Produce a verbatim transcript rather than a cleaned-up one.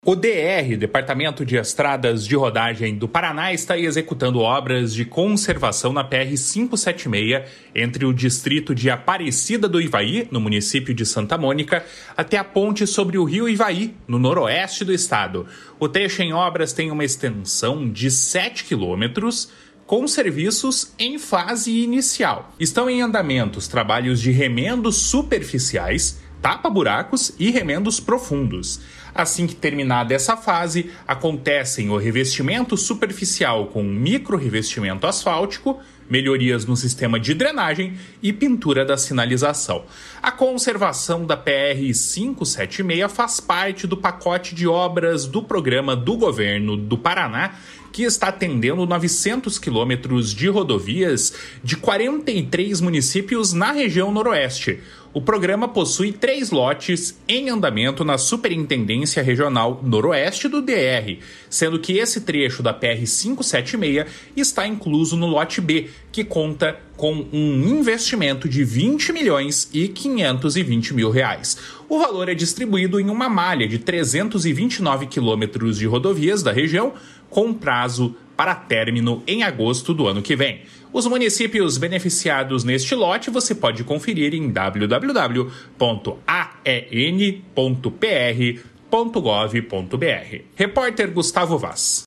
O D R, Departamento de Estradas de Rodagem do Paraná, está executando obras de conservação na P R quinhentos e setenta e seis entre o distrito de Aparecida do Ivaí, no município de Santa Mônica, até a ponte sobre o rio Ivaí, no noroeste do estado. O trecho em obras tem uma extensão de sete quilômetros, com serviços em fase inicial. Estão em andamento os trabalhos de remendos superficiais, tapa-buracos e remendos profundos. Assim que terminada essa fase, acontecem o revestimento superficial com micro-revestimento asfáltico, melhorias no sistema de drenagem e pintura da sinalização. A conservação da P R quinhentos e setenta e seis faz parte do pacote de obras do programa do governo do Paraná, que está atendendo novecentos quilômetros de rodovias de quarenta e três municípios na região noroeste. O programa possui três lotes em andamento na Superintendência Regional Noroeste do D R, sendo que esse trecho da P R quinhentos e setenta e seis está incluso no lote B, que conta com um investimento de vinte milhões e quinhentos e vinte mil reais. O valor é distribuído em uma malha de trezentos e vinte e nove quilômetros de rodovias da região, com prazo para término em agosto do ano que vem. Os municípios beneficiados neste lote você pode conferir em w w w ponto a e n ponto p r ponto gov ponto b r. Repórter Gustavo Vaz.